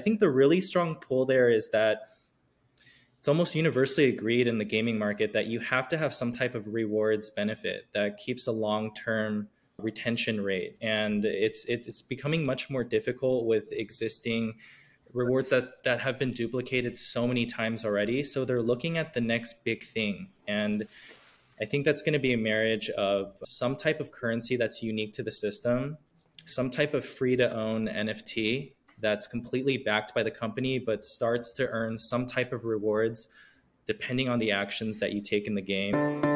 think the really strong pull there is that it's almost universally agreed in the gaming market that you have to have some type of rewards benefit that keeps a long-term retention rate. And it's becoming much more difficult with existing rewards that have been duplicated so many times already. So they're looking at the next big thing. And I think that's going to be a marriage of some type of currency that's unique to the system, some type of free to own NFT that's completely backed by the company, but starts to earn some type of rewards depending on the actions that you take in the game.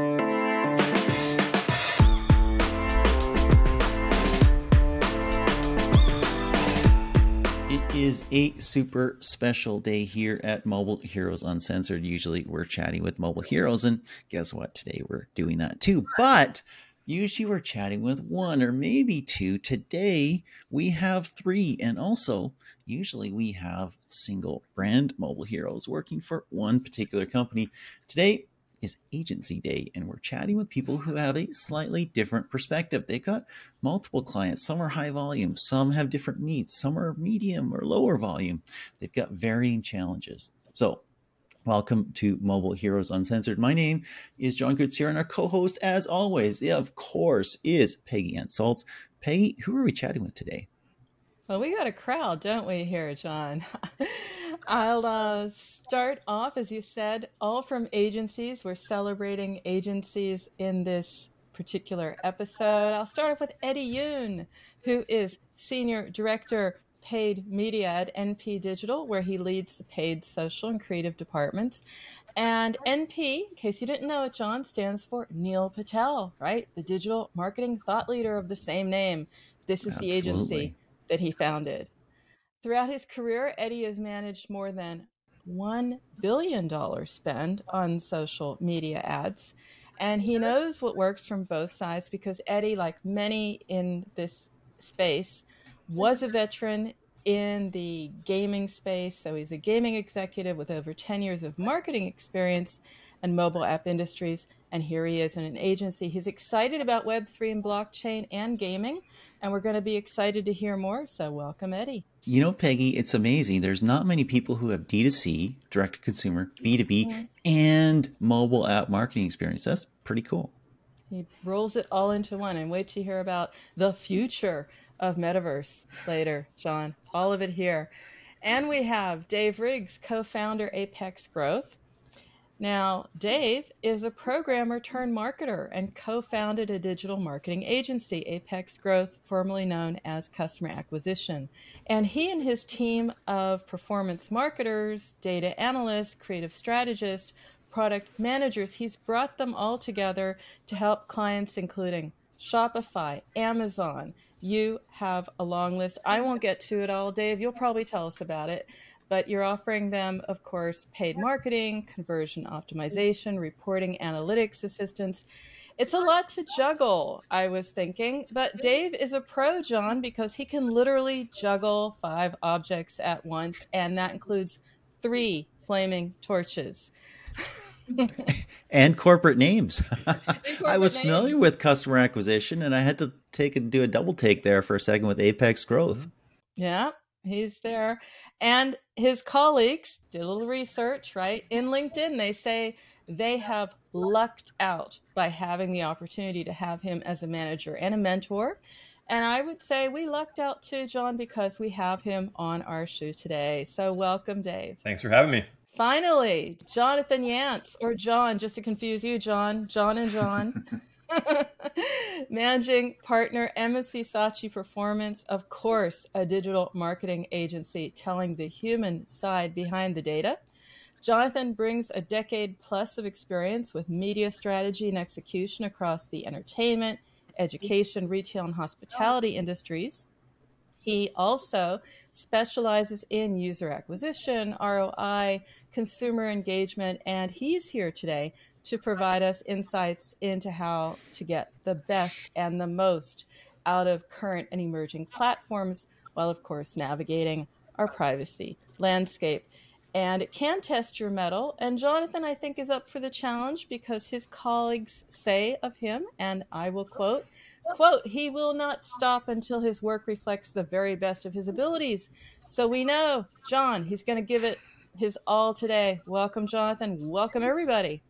It is a super special day here at Mobile Heroes Uncensored. Usually we're chatting with mobile heroes, and guess what? Today we're doing that too. But usually we're chatting with one or maybe two. Today we have three, and also usually we have single brand mobile heroes working for one particular company. Today is agency day, and we're chatting with people who have a slightly different perspective. They've got multiple clients. Some are high volume, some have different needs, some are medium or lower volume. They've got varying challenges. So welcome to Mobile Heroes Uncensored. My name is John Gutierrez, and our co-host, as always, of course, is Peggy Ann Saltz. Peggy, who are we chatting with today? Well, we got a crowd, don't we, here, John? I'll start off, as you said, all from agencies. We're celebrating agencies in this particular episode. I'll start off with Eddie Yoon, who is Senior Director, Paid Media at NP Digital, where he leads the paid social and creative departments. And NP, in case you didn't know it, John, stands for Neil Patel, right? The digital marketing thought leader of the same name. This is the agency that he founded. Throughout his career, Eddie has managed more than $1 billion spend on social media ads. And he knows what works from both sides because Eddie, like many in this space, was a veteran in the gaming space. So he's a gaming executive with over 10 years of marketing experience and mobile app industries. And here he is in an agency. He's excited about Web3 and blockchain and gaming. And we're going to be excited to hear more. So welcome, Eddie. You know, Peggy, it's amazing. There's not many people who have D2C, direct to consumer, B2B, and mobile app marketing experience. That's pretty cool. He rolls it all into one. And wait to hear about the future of Metaverse later, John. All of it here. And we have Dave Riggs, co-founder Apex Growth. Now, Dave is a programmer turned marketer and co-founded a digital marketing agency, Apex Growth, formerly known as Customer Acquisition. And he and his team of performance marketers, data analysts, creative strategists, product managers, he's brought them all together to help clients, including Shopify, Amazon. You have a long list. I won't get to it all, Dave. You'll probably tell us about it. But you're offering them, of course, paid marketing, conversion optimization, reporting, analytics assistance. It's a lot to juggle, I was thinking. But Dave is a pro, John, because he can literally juggle 5 objects at once. And that includes 3 flaming torches. And corporate names. I was familiar with customer acquisition, and I had to do a double take there for a second with Apex Growth. Yeah, he's there. And his colleagues did a little research, right? In LinkedIn, they say they have lucked out by having the opportunity to have him as a manager and a mentor. And I would say we lucked out too, John, because we have him on our show today. So welcome, Dave. Thanks for having me. Finally, Jonathan Yance, or John, just to confuse you, John and John. Managing partner, MSC Saatchi Performance, of course, a digital marketing agency telling the human side behind the data. Jonathan brings a decade plus of experience with media strategy and execution across the entertainment, education, retail, and hospitality industries. He also specializes in user acquisition, ROI, consumer engagement, and he's here today to provide us insights into how to get the best and the most out of current and emerging platforms, while, of course, navigating our privacy landscape. And it can test your mettle. And Jonathan, I think, is up for the challenge because his colleagues say of him, and I will quote, quote, he will not stop until his work reflects the very best of his abilities. So we know, John, he's going to give it his all today. Welcome, Jonathan. Welcome, everybody.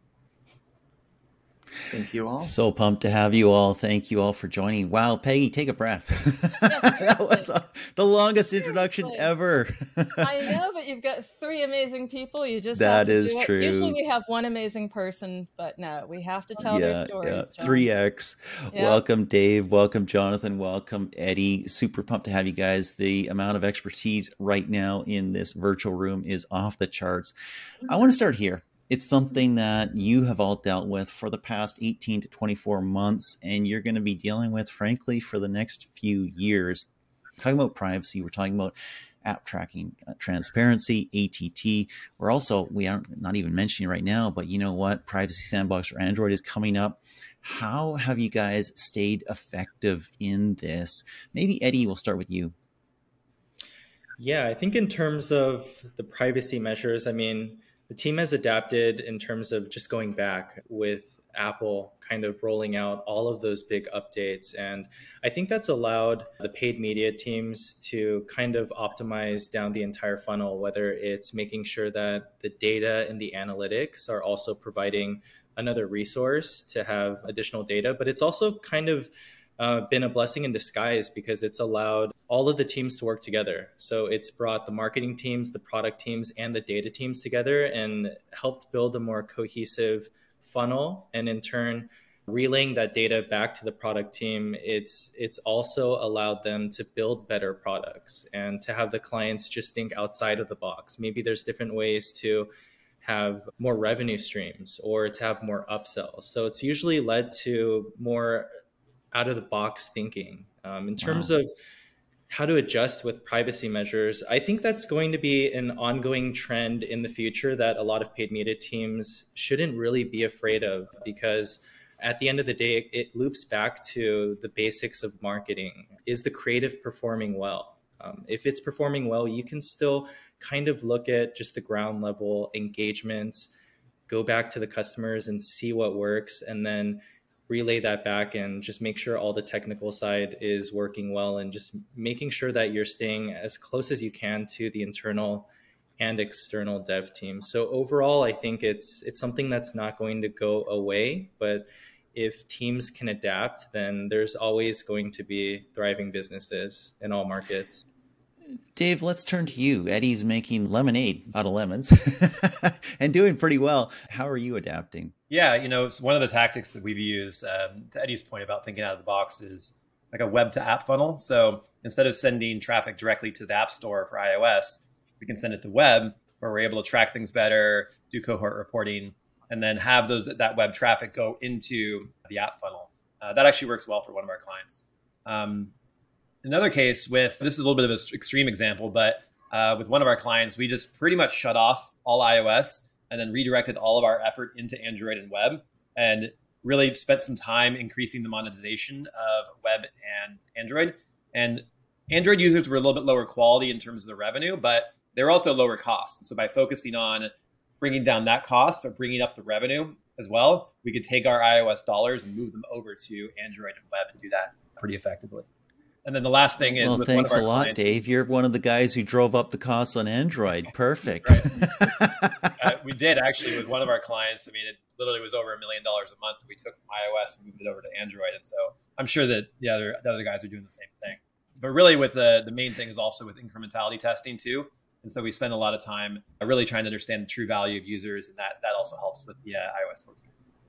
Thank you all. So pumped to have you all. Thank you all for joining. Wow, Peggy, take a breath. Yes, That was the longest introduction ever. I know, but you've got three amazing people. You just That have to is do it. true. Usually we have one amazing person, but no, we have to tell their stories. John. 3X. Yeah. Welcome, Dave. Welcome, Jonathan. Welcome, Eddie. Super pumped to have you guys. The amount of expertise right now in this virtual room is off the charts. I want to start here. It's something that you have all dealt with for the past 18 to 24 months, and you're going to be dealing with, frankly, for the next few years. Talking about privacy, we're talking about app tracking transparency, ATT. We aren't not even mentioning right now, but you know what? Privacy Sandbox for Android is coming up. How have you guys stayed effective in this? Maybe, Eddie, we'll start with you. Yeah, I think in terms of the privacy measures, the team has adapted in terms of just going back with Apple kind of rolling out all of those big updates. And I think that's allowed the paid media teams to kind of optimize down the entire funnel, whether it's making sure that the data and the analytics are also providing another resource to have additional data. But it's also kind of been a blessing in disguise because it's allowed all of the teams to work together. So it's brought the marketing teams, the product teams, and the data teams together and helped build a more cohesive funnel. And in turn, relaying that data back to the product team, it's also allowed them to build better products and to have the clients just think outside of the box. Maybe there's different ways to have more revenue streams or to have more upsells. So it's usually led to more out of the box thinking. In terms of how to adjust with privacy measures, I think that's going to be an ongoing trend in the future that a lot of paid media teams shouldn't really be afraid of, because at the end of the day, it loops back to the basics of marketing. Is the creative performing well? If it's performing well, you can still kind of look at just the ground level engagements, go back to the customers and see what works, and then relay that back and just make sure all the technical side is working well, and just making sure that you're staying as close as you can to the internal and external dev team. So overall, I think it's something that's not going to go away, but if teams can adapt, then there's always going to be thriving businesses in all markets. Dave, let's turn to you. Eddie's making lemonade out of lemons and doing pretty well. How are you adapting? Yeah, it's one of the tactics that we've used, to Eddie's point about thinking out of the box, is like a web to app funnel. So instead of sending traffic directly to the App Store for iOS, we can send it to web, where we're able to track things better, do cohort reporting, and then have that web traffic go into the app funnel. That actually works well for one of our clients. Another case this is a little bit of an extreme example, but with one of our clients, we just pretty much shut off all iOS and then redirected all of our effort into Android and web, and really spent some time increasing the monetization of web and Android. And Android users were a little bit lower quality in terms of the revenue, but they're also lower cost. And so by focusing on bringing down that cost, but bringing up the revenue as well, we could take our iOS dollars and move them over to Android and web and do that pretty effectively. And then the last thing is, with thanks one of a our lot, clients, Dave. You're one of the guys who drove up the costs on Android. Perfect. Right. We did actually with one of our clients. It literally was over $1 million a month. We took from iOS and moved it over to Android. And so I'm sure that the other guys are doing the same thing. But really, with the main thing is also with incrementality testing too. And so we spend a lot of time really trying to understand the true value of users, and that also helps with the iOS 14.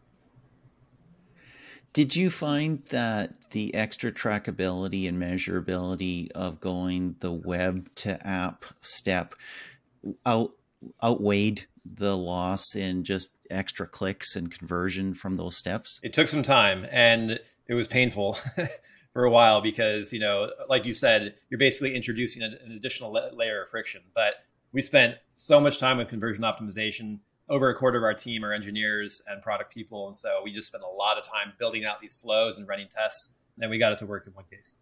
Did you find that the extra trackability and measurability of going the web to app step outweighed the loss in just extra clicks and conversion from those steps? It took some time, and it was painful for a while because, like you said, you're basically introducing an additional layer of friction. But we spent so much time with conversion optimization. Over a quarter of our team are engineers and product people. And so we just spent a lot of time building out these flows and running tests. And then we got it to work in one case.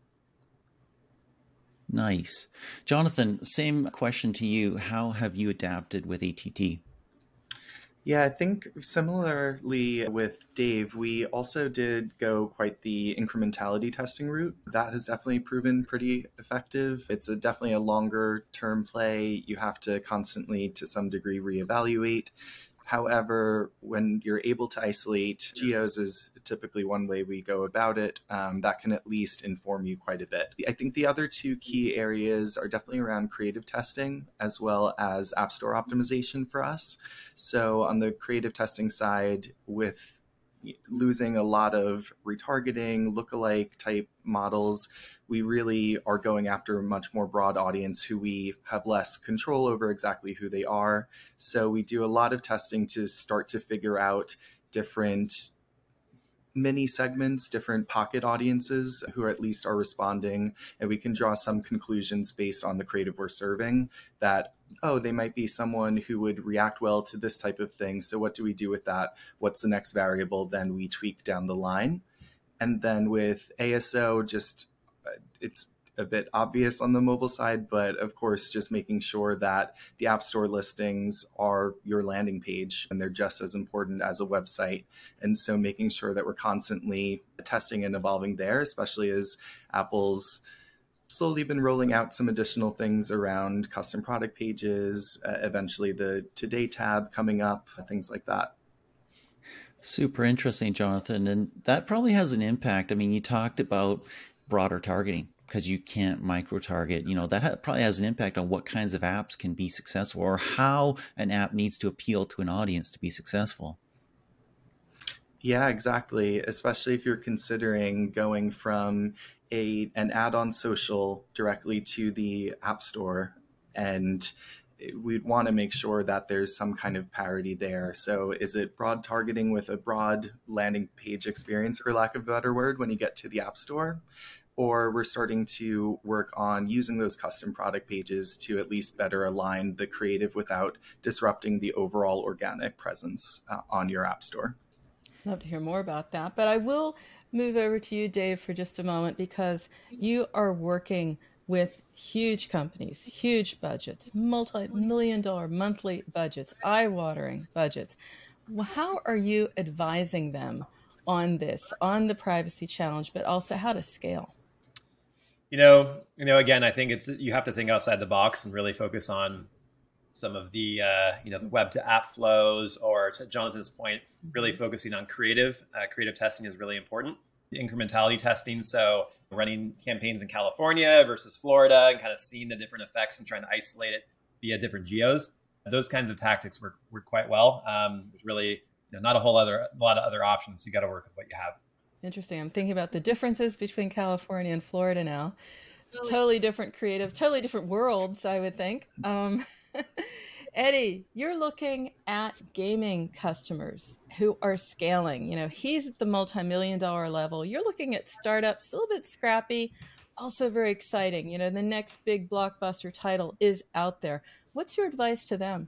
Nice. Jonathan, same question to you. How have you adapted with ATT? Yeah, I think similarly with Dave, we also did go quite the incrementality testing route. That has definitely proven pretty effective. It's definitely a longer term play. You have to constantly, to some degree, reevaluate. However, when you're able to isolate geos is typically one way we go about it. That can at least inform you quite a bit. I think the other two key areas are definitely around creative testing as well as App Store optimization for us. So on the creative testing side, with losing a lot of retargeting, lookalike type models, we really are going after a much more broad audience who we have less control over exactly who they are. So we do a lot of testing to start to figure out different mini segments, different pocket audiences who at least are responding, and we can draw some conclusions based on the creative we're serving that, oh, they might be someone who would react well to this type of thing. So what do we do with that? What's the next variable? Then we tweak down the line. And then with ASO, just it's a bit obvious on the mobile side, but of course, just making sure that the App Store listings are your landing page and they're just as important as a website. And so making sure that we're constantly testing and evolving there, especially as Apple's slowly been rolling out some additional things around custom product pages, eventually the Today tab coming up, things like that. Super interesting, Jonathan. And that probably has an impact. I mean, you talked about broader targeting because you can't micro target. That probably has an impact on what kinds of apps can be successful or how an app needs to appeal to an audience to be successful. Yeah, exactly. Especially if you're considering going from an ad on social directly to the App Store. And we'd want to make sure that there's some kind of parity there. So is it broad targeting with a broad landing page experience, for lack of a better word, when you get to the App Store? Or we're starting to work on using those custom product pages to at least better align the creative without disrupting the overall organic presence on your App Store. Love to hear more about that. But I will move over to you, Dave, for just a moment, because you are working with huge companies, huge budgets, multi-million-dollar monthly budgets, eye-watering budgets. How are you advising them on this, on the privacy challenge, but also how to scale? Again, I think you have to think outside the box and really focus on some of the the web to app flows, or to Jonathan's point, really focusing on creative. Creative testing is really important. Incrementality testing, so running campaigns in California versus Florida and kind of seeing the different effects and trying to isolate it via different geos. Those kinds of tactics work quite well. There's really not a lot of other options. You got to work with what you have. Interesting. I'm thinking about the differences between California and Florida now. Totally different creative, totally different worlds, I would think. Eddie, you're looking at gaming customers who are scaling. He's at the multi-million-dollar level. You're looking at startups, a little bit scrappy, also very exciting. The next big blockbuster title is out there. What's your advice to them?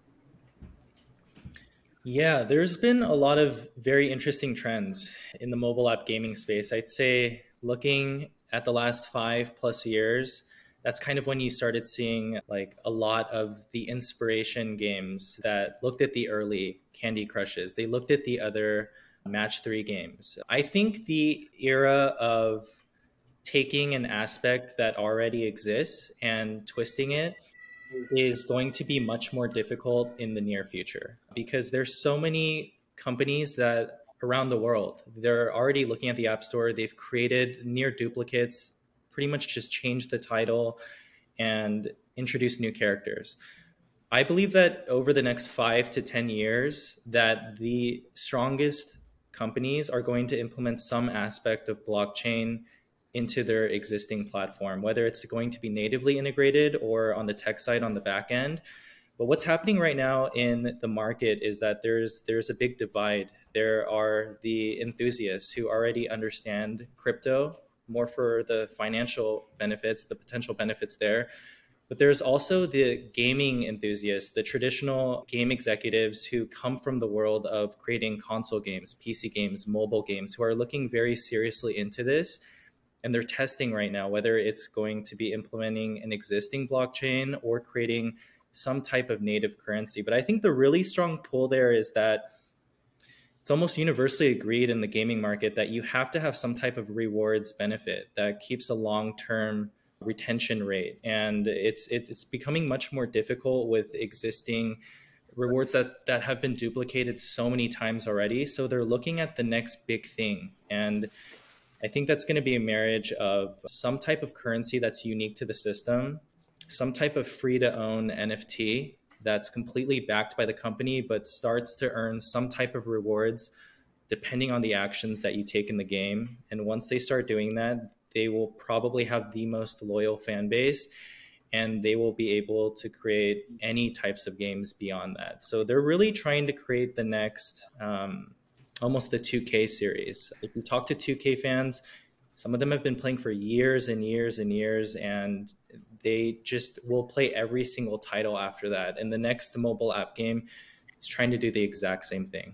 Yeah, there's been a lot of very interesting trends in the mobile app gaming space. I'd say looking at the last 5+ years, that's kind of when you started seeing like a lot of the inspiration games that looked at the early Candy Crushes. They looked at the other Match 3 games. I think the era of taking an aspect that already exists and twisting it is going to be much more difficult in the near future because there's so many companies that around the world, they're already looking at the App Store. They've created near duplicates, pretty much just changed the title and introduced new characters. I believe that over the next 5 to 10 years, that the strongest companies are going to implement some aspect of blockchain into their existing platform, whether it's going to be natively integrated or on the tech side on the back end. But what's happening right now in the market is that there's a big divide. There are the enthusiasts who already understand crypto more for the financial benefits, the potential benefits there. But there's also the gaming enthusiasts, the traditional game executives who come from the world of creating console games, PC games, mobile games, who are looking very seriously into this. And they're testing right now whether it's going to be implementing an existing blockchain or creating some type of native currency. But I think the really strong pull there is that it's almost universally agreed in the gaming market that you have to have some type of rewards benefit that keeps a long-term retention rate. And it's becoming much more difficult with existing rewards that have been duplicated so many times already. So they're looking at the next big thing. And I think that's going to be a marriage of some type of currency that's unique to the system, some type of free to own NFT that's completely backed by the company, but starts to earn some type of rewards depending on the actions that you take in the game. And once they start doing that, they will probably have the most loyal fan base, and they will be able to create any types of games beyond that. So they're really trying to create the next, almost the 2K series. If you talk to 2K fans, some of them have been playing for years and years and years, and they just will play every single title after that. And the next mobile app game is trying to do the exact same thing.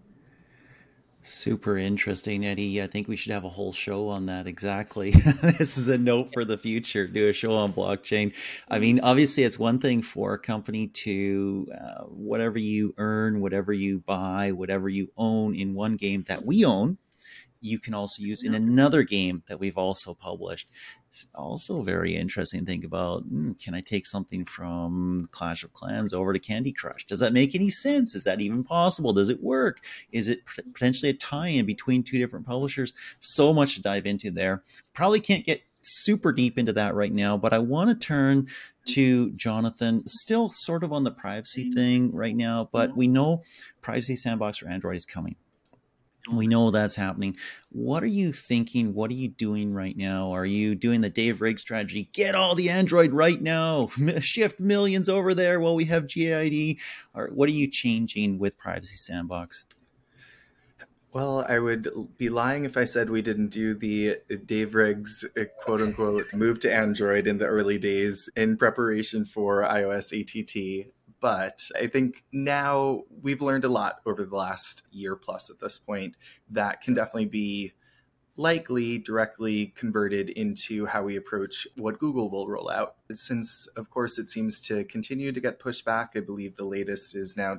Super interesting, Eddie. I think we should have a whole show on that. Exactly. This is a note for the future. Do a show on blockchain. I mean, obviously, it's one thing for a company to whatever you earn, whatever you buy, whatever you own in one game that we own, you can also use in another game that we've also published. It's also very interesting to think about, can I take something from Clash of Clans over to Candy Crush? Does that make any sense? Is that even possible? Does it work? Is it potentially a tie-in between two different publishers? So much to dive into there. Probably can't get super deep into that right now, but I want to turn to Jonathan, still sort of on the privacy thing right now, but we know Privacy Sandbox for Android is coming. We know that's happening. What are you thinking? What are you doing right now? Are you doing the Dave Riggs strategy? Get all the Android right now. Shift millions over there while we have GID. Or what are you changing with Privacy Sandbox? Well, I would be lying if I said we didn't do the Dave Riggs, quote unquote, move to Android in the early days in preparation for iOS ATT. But I think now we've learned a lot over the last year plus at this point that can definitely be likely directly converted into how we approach what Google will roll out. Since, of course, it seems to continue to get pushed back, I believe the latest is now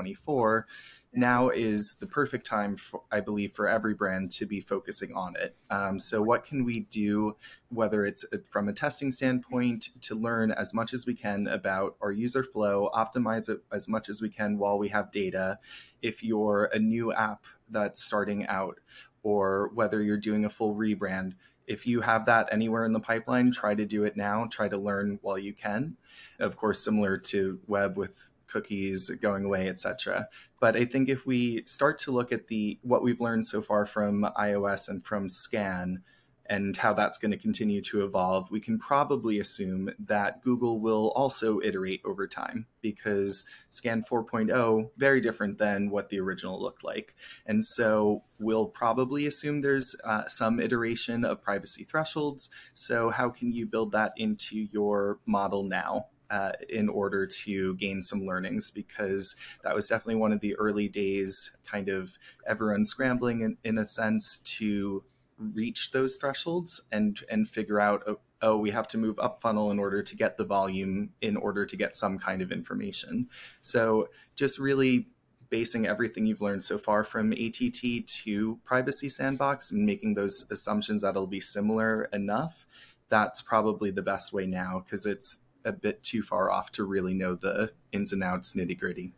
2024. Now is the perfect time, I believe, for every brand to be focusing on it. So what can we do, whether it's from a testing standpoint, to learn as much as we can about our user flow, optimize it as much as we can while we have data. If you're a new app that's starting out, or whether you're doing a full rebrand, if you have that anywhere in the pipeline, try to do it now. Try to learn while you can. Of course, similar to web with cookies going away, etc. But I think if we start to look at what we've learned so far from iOS and from Scan and how that's going to continue to evolve, we can probably assume that Google will also iterate over time, because Scan 4.0, very different than what the original looked like. And so we'll probably assume there's some iteration of privacy thresholds. So how can you build that into your model now? In order to gain some learnings, because that was definitely one of the early days, kind of everyone scrambling in a sense to reach those thresholds and figure out, oh, we have to move up funnel in order to get the volume, in order to get some kind of information. So just really basing everything you've learned so far from ATT to Privacy Sandbox and making those assumptions that it'll be similar enough, that's probably the best way now, because it's a bit too far off to really know the ins and outs, nitty gritty.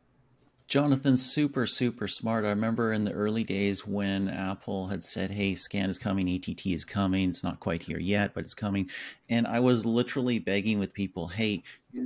Jonathan's super smart. I remember in the early days when Apple had said, hey, Scan is coming, ATT is coming. It's not quite here yet, but it's coming. And I was literally begging with people, hey,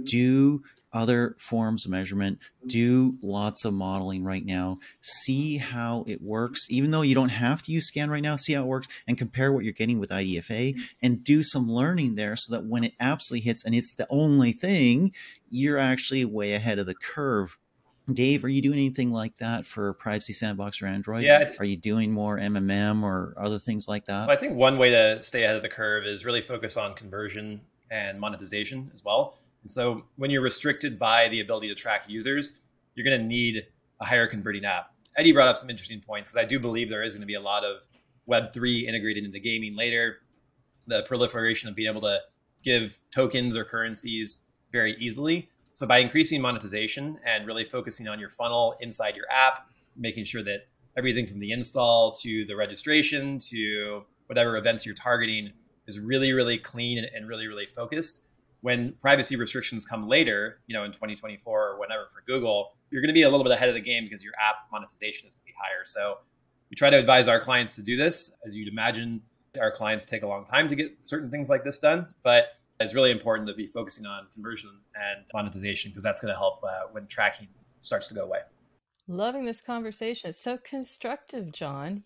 do other forms of measurement, do lots of modeling right now, see how it works. Even though you don't have to use Scan right now, see how it works and compare what you're getting with IDFA and do some learning there so that when it absolutely hits and it's the only thing, you're actually way ahead of the curve. Dave, are you doing anything like that for Privacy Sandbox or Android? Yeah. Are you doing more MMM or other things like that? Well, I think one way to stay ahead of the curve is really focus on conversion and monetization as well. And so when you're restricted by the ability to track users, you're going to need a higher converting app. Eddie brought up some interesting points, because I do believe there is going to be a lot of Web3 integrated into gaming later. The proliferation of being able to give tokens or currencies very easily. So by increasing monetization and really focusing on your funnel inside your app, making sure that everything from the install to the registration to whatever events you're targeting is really, really clean and really, really focused. When privacy restrictions come later, in 2024 or whenever for Google, you're going to be a little bit ahead of the game because your app monetization is going to be higher. So we try to advise our clients to do this. As you'd imagine, our clients take a long time to get certain things like this done, but it's really important to be focusing on conversion and monetization because that's going to help when tracking starts to go away. Loving this conversation. It's so constructive, John,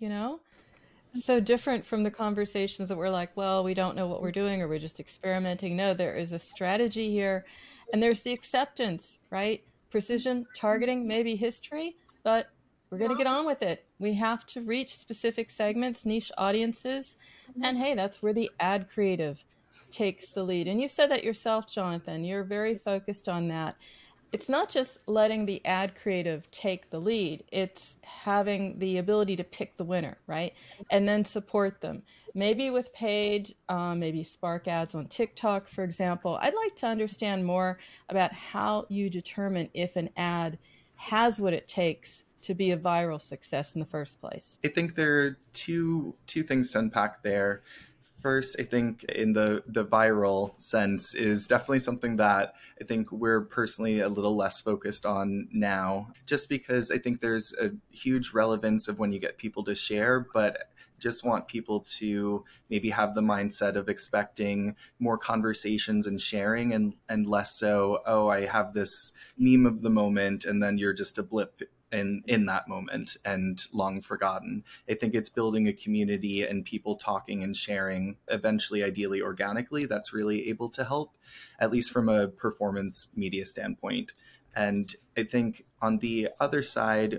So different from the conversations that we're like, well, we don't know what we're doing or we're just experimenting. No, there is a strategy here. And there's the acceptance, right? Precision, targeting, maybe history, but we're going to get on with it. We have to reach specific segments, niche audiences. And hey, that's where the ad creative takes the lead. And you said that yourself, Jonathan. You're very focused on that. It's not just letting the ad creative take the lead. It's having the ability to pick the winner, right? And then support them. Maybe with paid, maybe Spark ads on TikTok, for example. I'd like to understand more about how you determine if an ad has what it takes to be a viral success in the first place. I think there are two things to unpack there. First, I think in the viral sense is definitely something that I think we're personally a little less focused on now, just because I think there's a huge relevance of when you get people to share, but just want people to maybe have the mindset of expecting more conversations and sharing and less so, oh, I have this meme of the moment and then you're just a blip in that moment and long forgotten. I think it's building a community and people talking and sharing, eventually, ideally, organically, that's really able to help, at least from a performance media standpoint. And I think on the other side,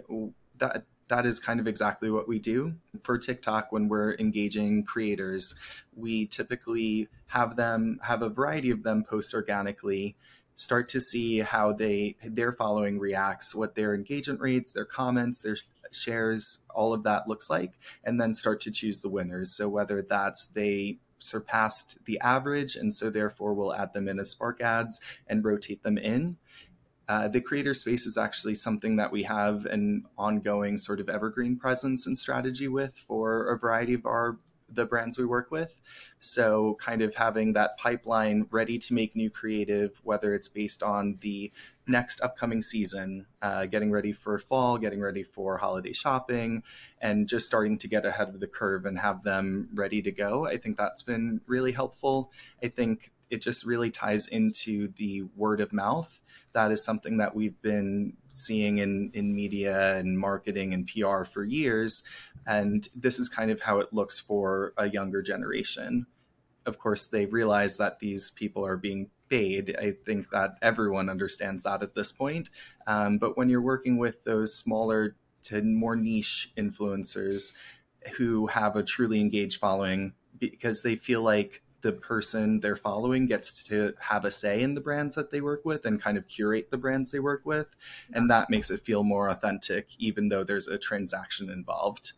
that is kind of exactly what we do. For TikTok, when we're engaging creators, we typically have a variety of them post organically, start to see how their following reacts, what their engagement rates, their comments, their shares, all of that looks like, and then start to choose the winners. So whether that's they surpassed the average, and so therefore we'll add them in as Spark ads and rotate them in. The creator space is actually something that we have an ongoing sort of evergreen presence and strategy with for a variety of the brands we work with. So kind of having that pipeline ready to make new creative, whether it's based on the next upcoming season, getting ready for fall, getting ready for holiday shopping, and just starting to get ahead of the curve and have them ready to go. I think that's been really helpful. I think it just really ties into the word of mouth. That is something that we've been seeing in media and marketing and PR for years. And this is kind of how it looks for a younger generation. Of course, they realize that these people are being paid. I think that everyone understands that at this point. But when you're working with those smaller to more niche influencers who have a truly engaged following because they feel like the person they're following gets to have a say in the brands that they work with and kind of curate the brands they work with. And that makes it feel more authentic, even though there's a transaction involved.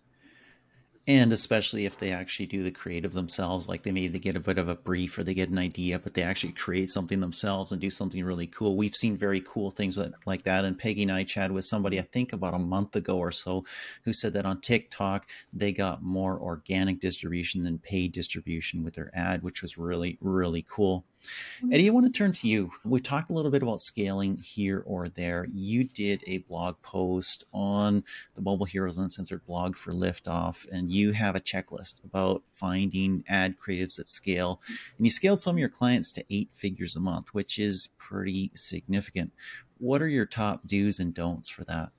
And especially if they actually do the creative themselves, like they get a bit of a brief or they get an idea, but they actually create something themselves and do something really cool. We've seen very cool things like that. And Peggy and I chatted with somebody, I think about a month ago or so, who said that on TikTok, they got more organic distribution than paid distribution with their ad, which was really, really cool. Eddie, I want to turn to you. We talked a little bit about scaling here or there. You did a blog post on the Mobile Heroes Uncensored blog for Liftoff, and you have a checklist about finding ad creatives at scale. And you scaled some of your clients to 8 figures a month, which is pretty significant. What are your top do's and don'ts for that?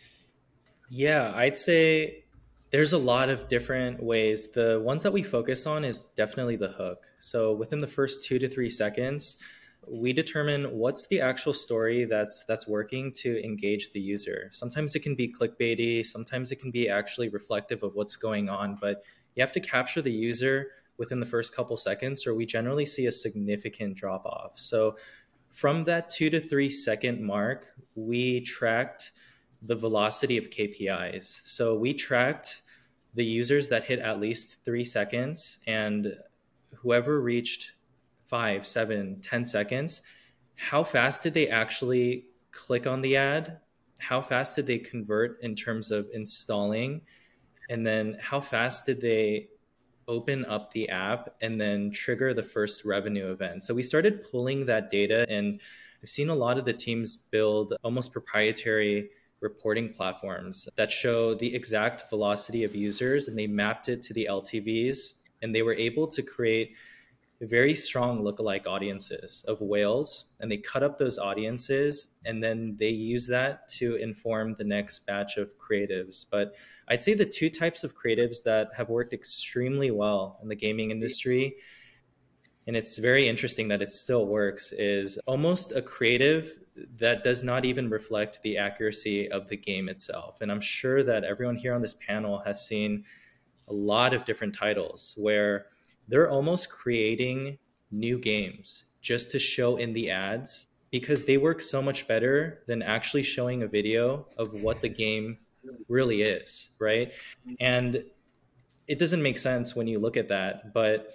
Yeah, I'd say there's a lot of different ways. The ones that we focus on is definitely the hook. So within the first 2 to 3 seconds, we determine what's the actual story that's working to engage the user. Sometimes it can be clickbaity, sometimes it can be actually reflective of what's going on, but you have to capture the user within the first couple seconds, or we generally see a significant drop off. So from that 2 to 3 second mark, we tracked the velocity of KPIs. So we tracked the users that hit at least 3 seconds, and whoever reached 5, 7, 10 seconds how fast did they actually click on the ad? How fast did they convert in terms of installing? And then how fast did they open up the app and then trigger the first revenue event? So we started pulling that data, and I've seen a lot of the teams build almost proprietary reporting platforms that show the exact velocity of users, and they mapped it to the LTVs, and they were able to create very strong lookalike audiences of whales, and they cut up those audiences, and then they use that to inform the next batch of creatives. But I'd say the two types of creatives that have worked extremely well in the gaming industry, and it's very interesting that it still works, is almost a creative that does not even reflect the accuracy of the game itself. And I'm sure that everyone here on this panel has seen a lot of different titles where they're almost creating new games just to show in the ads because they work so much better than actually showing a video of what the game really is, right? And it doesn't make sense when you look at that, but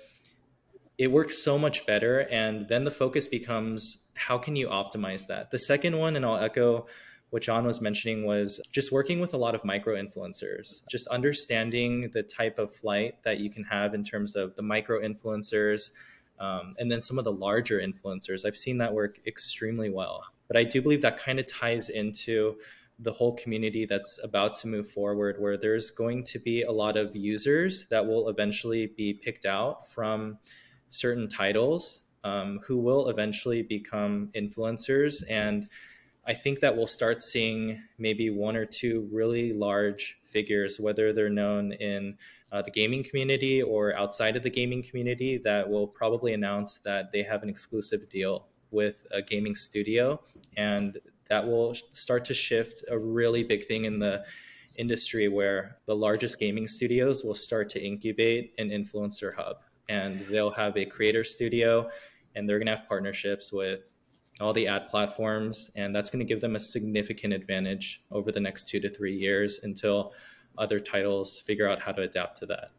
it works so much better. And then the focus becomes, how can you optimize that? The second one, and I'll echo what John was mentioning, was just working with a lot of micro influencers, just understanding the type of flight that you can have in terms of the micro influencers, and then some of the larger influencers. I've seen that work extremely well. But I do believe that kind of ties into the whole community that's about to move forward, where there's going to be a lot of users that will eventually be picked out from certain titles, who will eventually become influencers. And I think that we'll start seeing maybe one or two really large figures, whether they're known in the gaming community or outside of the gaming community, that will probably announce that they have an exclusive deal with a gaming studio. And that will start to shift a really big thing in the industry, where the largest gaming studios will start to incubate an influencer hub. And they'll have a creator studio, and they're going to have partnerships with all the ad platforms, and that's going to give them a significant advantage over the next 2 to 3 years until other titles figure out how to adapt to that.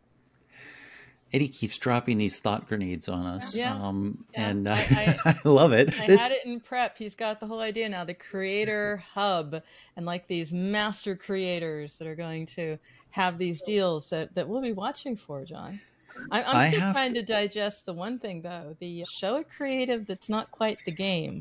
Eddie keeps dropping these thought grenades on us. Yeah. And I love it. I had it in prep. He's got the whole idea now, the creator hub, and like these master creators that are going to have these deals that we'll be watching for, John. I'm still trying to digest the one thing, though, the show a creative that's not quite the game.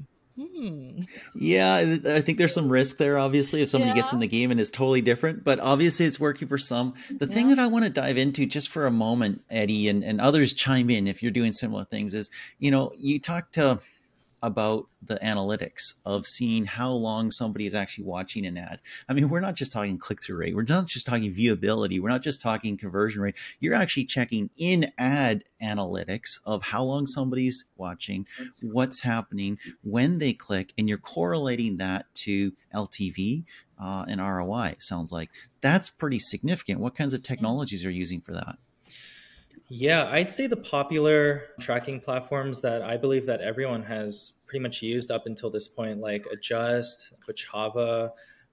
Yeah, I think there's some risk there, obviously, if somebody gets in the game and is totally different, but obviously it's working for some. The thing that I want to dive into just for a moment, Eddie, and others chime in if you're doing similar things, is, you talked about the analytics of seeing how long somebody is actually watching an ad. I mean, we're not just talking click-through rate. We're not just talking viewability. We're not just talking conversion rate. You're actually checking in-ad analytics of how long somebody's watching, what's happening when they click, and you're correlating that to LTV and ROI, it sounds like. That's pretty significant. What kinds of technologies are you using for that? Yeah, I'd say the popular tracking platforms that I believe that everyone has pretty much used up until this point, like Adjust, Kochava,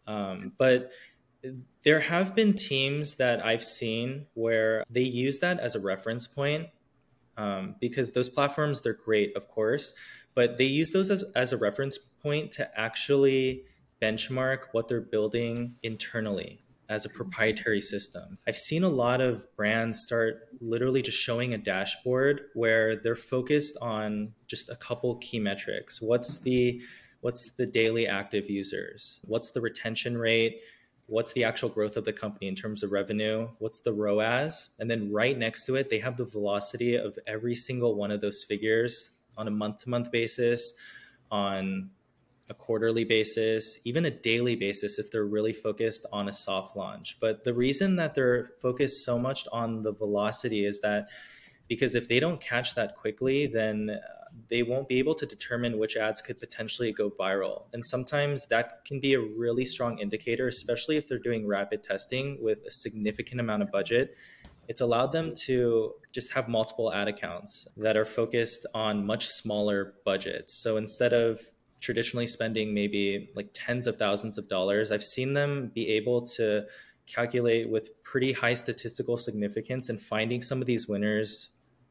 but there have been teams that I've seen where they use that as a reference point, because those platforms, they're great, of course, but they use those as a reference point to actually benchmark what they're building internally as a proprietary system. I've seen a lot of brands start literally just showing a dashboard where they're focused on just a couple key metrics. What's the daily active users? What's the retention rate? What's the actual growth of the company in terms of revenue? What's the ROAS? And then right next to it, they have the velocity of every single one of those figures on a month-to-month basis, on a quarterly basis, even a daily basis if they're really focused on a soft launch. But the reason that they're focused so much on the velocity is that because if they don't catch that quickly, then they won't be able to determine which ads could potentially go viral. And sometimes that can be a really strong indicator, especially if they're doing rapid testing with a significant amount of budget. It's allowed them to just have multiple ad accounts that are focused on much smaller budgets. So instead of traditionally spending maybe like tens of thousands of dollars, I've seen them be able to calculate with pretty high statistical significance and finding some of these winners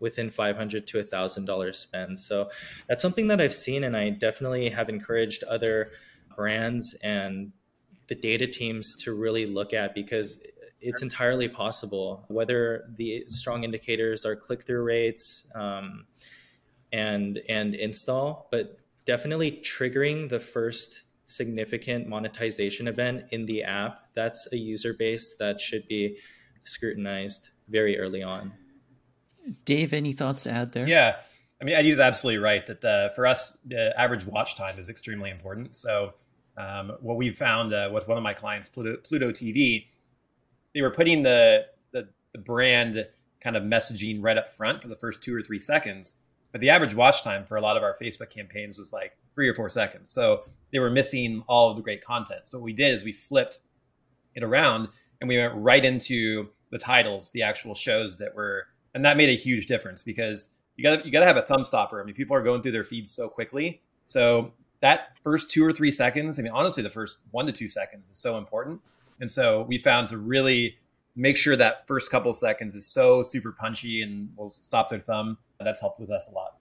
within $500 to $1,000 spend. So that's something that I've seen, and I definitely have encouraged other brands and the data teams to really look at, because it's entirely possible, whether the strong indicators are click-through rates and install, but definitely triggering the first significant monetization event in the app. That's a user base that should be scrutinized very early on. Dave, any thoughts to add there? Yeah. I mean, Eddie's absolutely right that for us, the average watch time is extremely important. So what we found with one of my clients, Pluto TV, they were putting the brand kind of messaging right up front for the first 2 or 3 seconds. But the average watch time for a lot of our Facebook campaigns was like 3 or 4 seconds. So they were missing all of the great content. So what we did is we flipped it around and we went right into the titles, the actual shows that were, and that made a huge difference, because you got to have a thumb stopper. I mean, people are going through their feeds so quickly. So that first 2 or 3 seconds, I mean, honestly, the first 1 to 2 seconds is so important. And so we found to really make sure that first couple of seconds is so super punchy and will stop their thumb. That's helped with us a lot.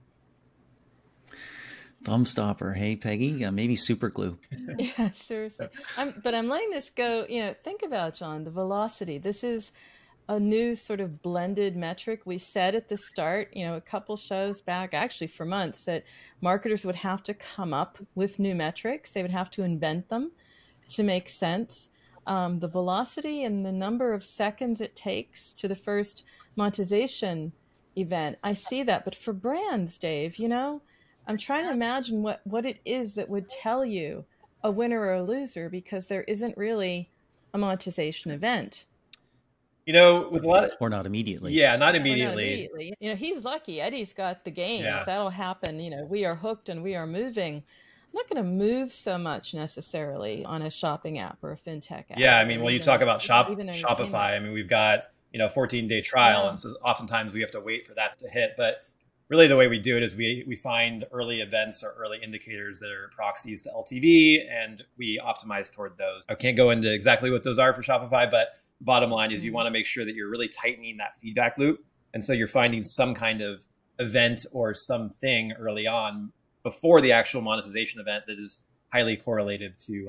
Thumb stopper. Hey, Peggy, maybe super glue. Yeah, seriously. But I'm letting this go. Think about, John, the velocity. This is a new sort of blended metric. We said at the start, a couple shows back, actually for months, that marketers would have to come up with new metrics. They would have to invent them to make sense. The velocity and the number of seconds it takes to the first monetization event, I see that. But for brands, Dave, I'm trying to imagine what it is that would tell you a winner or a loser, because there isn't really a monetization event. With a lot of... Or not immediately. Yeah, not immediately. He's lucky. Eddie's got the games. Yeah. That'll happen. We are hooked and we are moving. I'm not going to move so much necessarily on a shopping app or a fintech app. Yeah, I mean, you talk about Shopify. I mean, we've got 14-day trial, and so oftentimes we have to wait for that to hit. But really, the way we do it is we find early events or early indicators that are proxies to LTV, and we optimize toward those. I can't go into exactly what those are for Shopify, but bottom line is you want to make sure that you're really tightening that feedback loop, and so you're finding some kind of event or something early on before the actual monetization event that is highly correlative to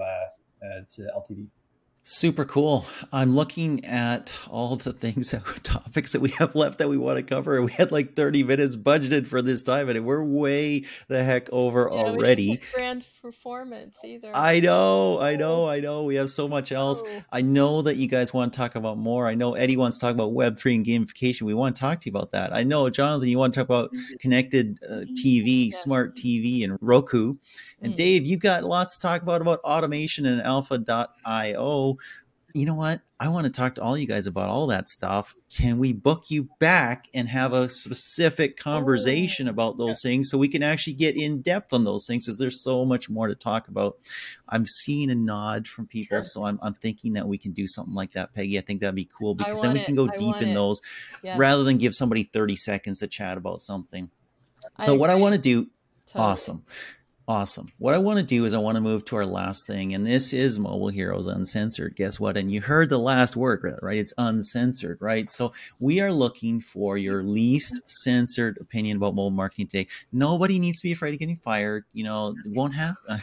LTV. Super cool. I'm looking at all the topics that we have left that we want to cover. We had like 30 minutes budgeted for this time, and we're way the heck over already. We didn't get brand performance either. I know. We have so much else. I know that you guys want to talk about more. I know Eddie wants to talk about Web3 and gamification. We want to talk to you about that. I know, Jonathan, you want to talk about connected TV, smart TV, and Roku. And Dave, you got lots to talk about automation and alpha.io. You know what? I want to talk to all you guys about all that stuff. Can we book you back and have a specific conversation about those things so we can actually get in depth on those things, because there's so much more to talk about. I'm seeing a nod from people, so I'm thinking that we can do something like that, Peggy. I think that'd be cool, because then we can go deep in those rather than give somebody 30 seconds to chat about something. So what I want to do, Awesome. What I want to do is I want to move to our last thing, and this is Mobile Heroes Uncensored. Guess what? And you heard the last word, right? It's uncensored, right? So we are looking for your least censored opinion about mobile marketing today. Nobody needs to be afraid of getting fired. It won't happen.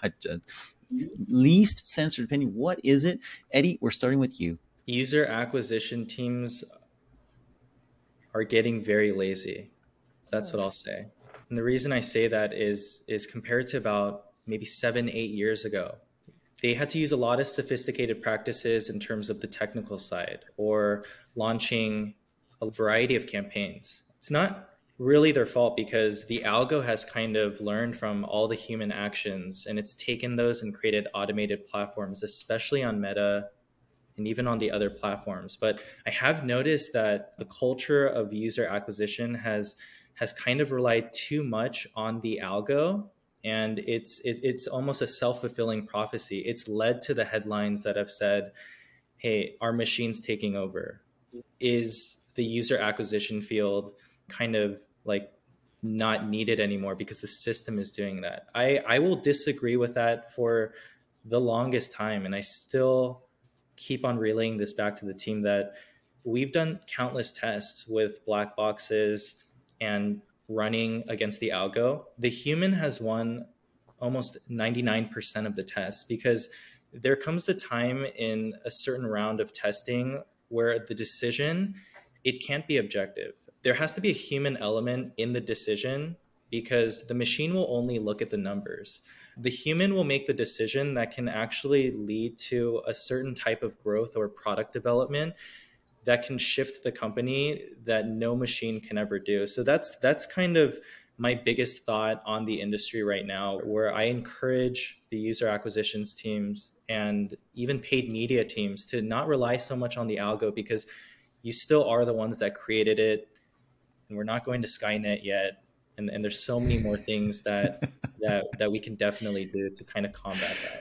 Least censored opinion. What is it? Eddie, we're starting with you. User acquisition teams are getting very lazy. That's what I'll say. And the reason I say that is compared to about maybe 7-8 years ago, they had to use a lot of sophisticated practices in terms of the technical side or launching a variety of campaigns. It's not really their fault, because the algo has kind of learned from all the human actions, and it's taken those and created automated platforms, especially on Meta and even on the other platforms. But I have noticed that the culture of user acquisition has kind of relied too much on the algo, and it's almost a self-fulfilling prophecy. It's led to the headlines that have said, hey, our machine's taking over. Is the user acquisition field kind of like not needed anymore because the system is doing that? I will disagree with that for the longest time, and I still keep on relaying this back to the team that we've done countless tests with black boxes and running against the algo. The human has won almost 99% of the tests, because there comes a time in a certain round of testing where the decision, it can't be objective. There has to be a human element in the decision, because the machine will only look at the numbers. The human will make the decision that can actually lead to a certain type of growth or product development that can shift the company that no machine can ever do. So that's kind of my biggest thought on the industry right now, where I encourage the user acquisitions teams and even paid media teams to not rely so much on the algo, because you still are the ones that created it, and we're not going to Skynet yet. And there's so many more things that we can definitely do to kind of combat that.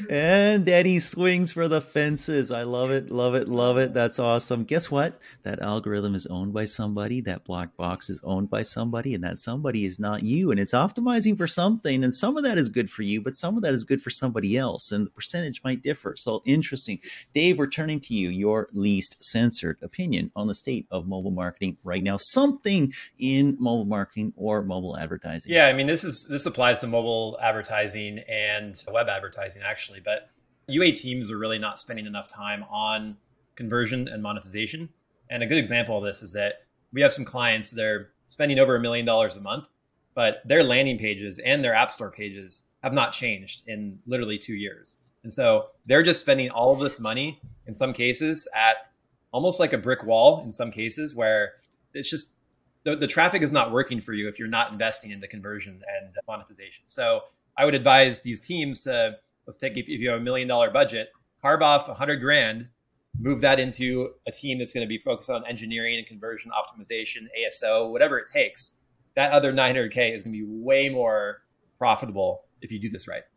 And Eddie swings for the fences. I love it, love it, love it. That's awesome. Guess what? That algorithm is owned by somebody. That black box is owned by somebody, and that somebody is not you. And it's optimizing for something. And some of that is good for you, but some of that is good for somebody else. And the percentage might differ. So interesting. Dave, we're turning to you. Your least censored opinion on the state of mobile marketing right now. Something in mobile marketing or mobile advertising. Yeah, I mean, this applies to mobile advertising and web advertising, actually. But UA teams are really not spending enough time on conversion and monetization. And a good example of this is that we have some clients, they're spending over $1 million a month, but their landing pages and their app store pages have not changed in literally 2 years. And so they're just spending all of this money, in some cases, at almost like a brick wall, in some cases, where it's just the traffic is not working for you if you're not investing into conversion and monetization. So I would advise these teams to, let's take, if you have $1 million budget, carve off $100,000, move that into a team that's going to be focused on engineering and conversion optimization, ASO, whatever it takes. That other $900K is going to be way more profitable if you do this right.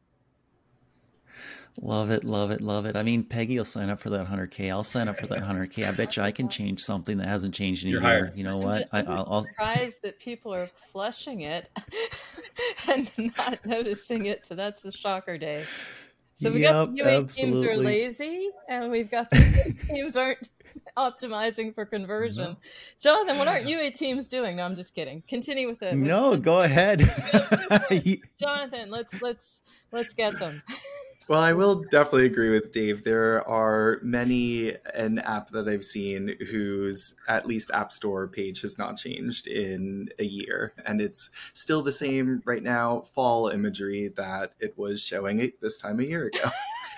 Love it, love it, love it. I mean, Peggy will sign up for that 100K. I'll sign up for that 100K. I bet you I can change something that hasn't changed in a year. Hired. You know what? I'm surprised that people are flushing it and not noticing it. So that's a shocker, Dave. So we got the UA teams are lazy, and we've got the teams aren't optimizing for conversion. No. Jonathan, what aren't UA teams doing? No, I'm just kidding. Continue with it. No, go ahead. Jonathan, let's get them. Well, I will definitely agree with Dave. There are many an app that I've seen whose at least App Store page has not changed in a year. And it's still the same right now, fall imagery that it was showing this time a year ago.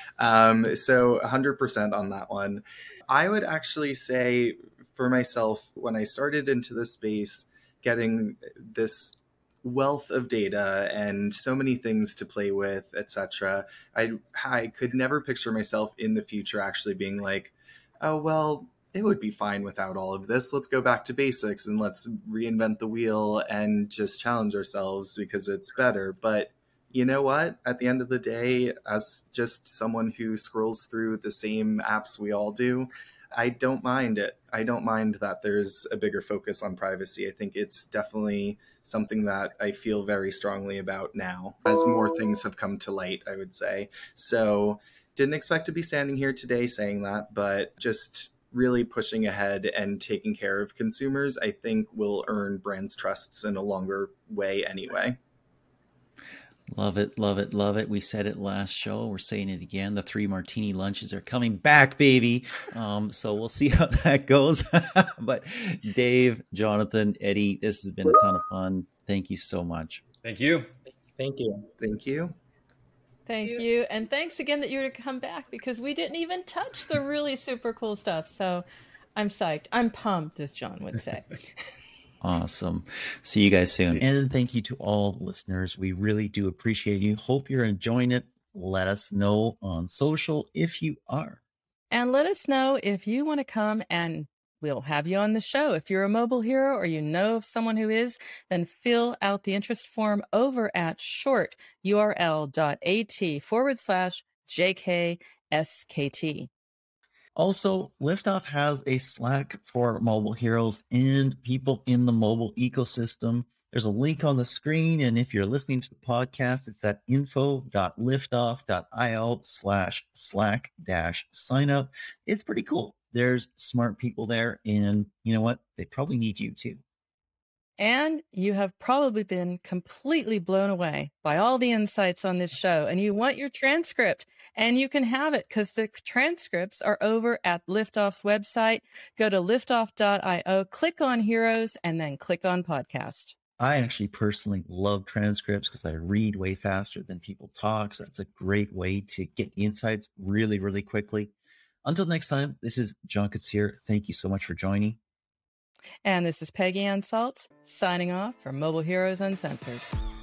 So 100% on that one. I would actually say for myself, when I started into this space, getting this wealth of data and so many things to play with, etc. I could never picture myself in the future actually being like, oh, well, it would be fine without all of this. Let's go back to basics and let's reinvent the wheel and just challenge ourselves because it's better. But you know what? At the end of the day, as just someone who scrolls through the same apps we all do, I don't mind it. I don't mind that there's a bigger focus on privacy. I think it's definitely something that I feel very strongly about now as more things have come to light, I would say. So didn't expect to be standing here today saying that, but just really pushing ahead and taking care of consumers, I think will earn brands' trusts in a longer way anyway. Love it, love it, love it. We said it last show. We're saying it again. The 3 martini lunches are coming back, baby. So we'll see how that goes. But Dave, Jonathan, Eddie, this has been a ton of fun. Thank you so much. Thank you. Thank you. Thank you. Thank you. And thanks again that you were to come back, because we didn't even touch the really super cool stuff. So I'm psyched. I'm pumped, as John would say. Awesome. See you guys soon. And thank you to all listeners. We really do appreciate you. Hope you're enjoying it. Let us know on social if you are. And let us know if you want to come, and we'll have you on the show. If you're a mobile hero or you know of someone who is, then fill out the interest form over at shorturl.at/JKSKT. Also, Liftoff has a Slack for mobile heroes and people in the mobile ecosystem. There's a link on the screen, and if you're listening to the podcast, it's at info.liftoff.io/Slack-signup. It's pretty cool. There's smart people there, and you know what? They probably need you too. And you have probably been completely blown away by all the insights on this show, and you want your transcript, and you can have it because the transcripts are over at Liftoff's website. Go to liftoff.io, click on Heroes, and then click on Podcast. I actually personally love transcripts because I read way faster than people talk. So that's a great way to get insights really, really quickly. Until next time, this is John Koetsier. Thank you so much for joining. And this is Peggy Ann Saltz signing off for Mobile Heroes Uncensored.